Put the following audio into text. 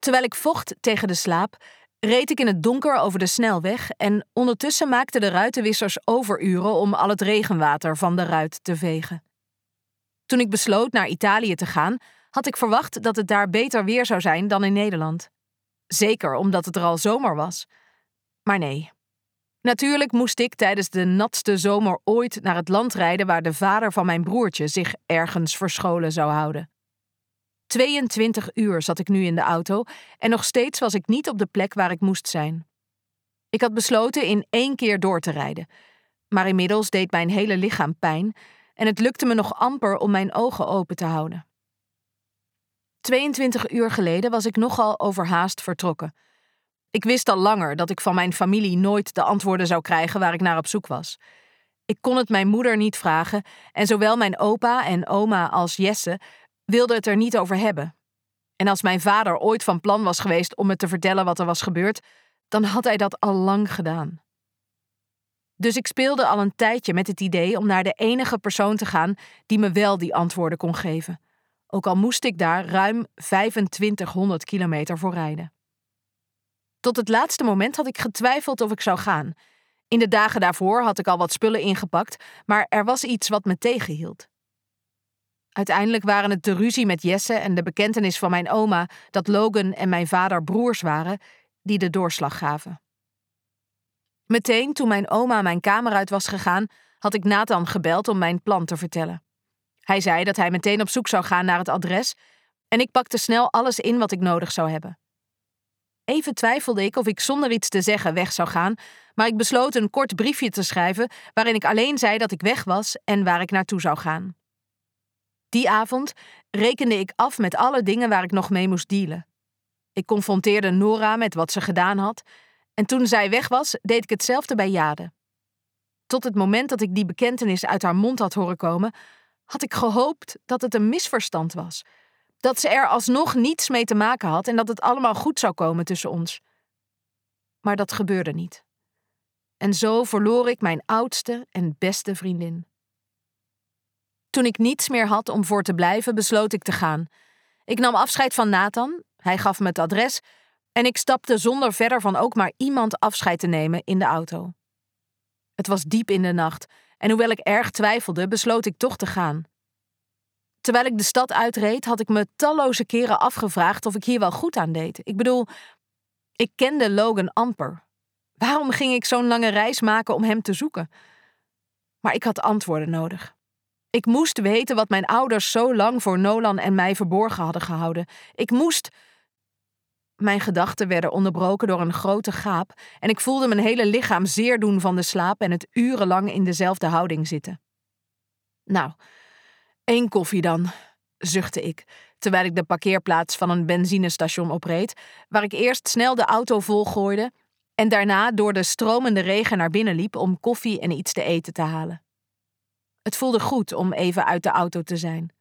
Terwijl ik vocht tegen de slaap, reed ik in het donker over de snelweg en ondertussen maakten de ruitenwissers overuren om al het regenwater van de ruit te vegen. Toen ik besloot naar Italië te gaan, had ik verwacht dat het daar beter weer zou zijn dan in Nederland. Zeker omdat het er al zomer was. Maar nee. Natuurlijk moest ik tijdens de natste zomer ooit naar het land rijden waar de vader van mijn broertje zich ergens verscholen zou houden. 22 uur zat ik nu in de auto en nog steeds was ik niet op de plek waar ik moest zijn. Ik had besloten in 1 keer door te rijden, maar inmiddels deed mijn hele lichaam pijn en het lukte me nog amper om mijn ogen open te houden. 22 uur geleden was ik nogal overhaast vertrokken. Ik wist al langer dat ik van mijn familie nooit de antwoorden zou krijgen waar ik naar op zoek was. Ik kon het mijn moeder niet vragen en zowel mijn opa en oma als Jesse wilden het er niet over hebben. En als mijn vader ooit van plan was geweest om me te vertellen wat er was gebeurd, dan had hij dat al lang gedaan. Dus ik speelde al een tijdje met het idee om naar de enige persoon te gaan die me wel die antwoorden kon geven. Ook al moest ik daar ruim 2500 kilometer voor rijden. Tot het laatste moment had ik getwijfeld of ik zou gaan. In de dagen daarvoor had ik al wat spullen ingepakt, maar er was iets wat me tegenhield. Uiteindelijk waren het de ruzie met Jesse en de bekentenis van mijn oma dat Logan en mijn vader broers waren, die de doorslag gaven. Meteen toen mijn oma mijn kamer uit was gegaan, had ik Nathan gebeld om mijn plan te vertellen. Hij zei dat hij meteen op zoek zou gaan naar het adres en ik pakte snel alles in wat ik nodig zou hebben. Even twijfelde ik of ik zonder iets te zeggen weg zou gaan, maar ik besloot een kort briefje te schrijven waarin ik alleen zei dat ik weg was en waar ik naartoe zou gaan. Die avond rekende ik af met alle dingen waar ik nog mee moest dealen. Ik confronteerde Nora met wat ze gedaan had en toen zij weg was, deed ik hetzelfde bij Jade. Tot het moment dat ik die bekentenis uit haar mond had horen komen, had ik gehoopt dat het een misverstand was. Dat ze er alsnog niets mee te maken had en dat het allemaal goed zou komen tussen ons. Maar dat gebeurde niet. En zo verloor ik mijn oudste en beste vriendin. Toen ik niets meer had om voor te blijven, besloot ik te gaan. Ik nam afscheid van Nathan, hij gaf me het adres en ik stapte zonder verder van ook maar iemand afscheid te nemen in de auto. Het was diep in de nacht en hoewel ik erg twijfelde, besloot ik toch te gaan. Terwijl ik de stad uitreed, had ik me talloze keren afgevraagd of ik hier wel goed aan deed. Ik bedoel, ik kende Logan amper. Waarom ging ik zo'n lange reis maken om hem te zoeken? Maar ik had antwoorden nodig. Ik moest weten wat mijn ouders zo lang voor Nolan en mij verborgen hadden gehouden. Ik moest... Mijn gedachten werden onderbroken door een grote gaap en ik voelde mijn hele lichaam zeer doen van de slaap en het urenlang in dezelfde houding zitten. Nou, 1 koffie dan, zuchtte ik, terwijl ik de parkeerplaats van een benzinestation opreed, waar ik eerst snel de auto volgooide en daarna door de stromende regen naar binnen liep om koffie en iets te eten te halen. Het voelde goed om even uit de auto te zijn.